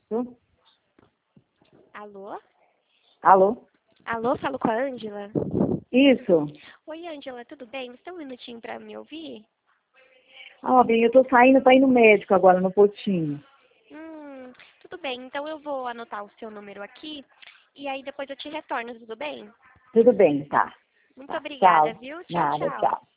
Tô? Alô? Alô? Alô, falo com a Ângela? Isso. Oi, Ângela, tudo bem? Você tem um minutinho pra me ouvir? Bem, eu tô saindo pra ir no médico agora, no postinho. Tudo bem. Então eu vou anotar o seu número aqui e aí depois eu te retorno, tudo bem? Tudo bem, tá. Muito Tá. obrigada, Tchau. viu? Tchau, Nada, tchau. tchau.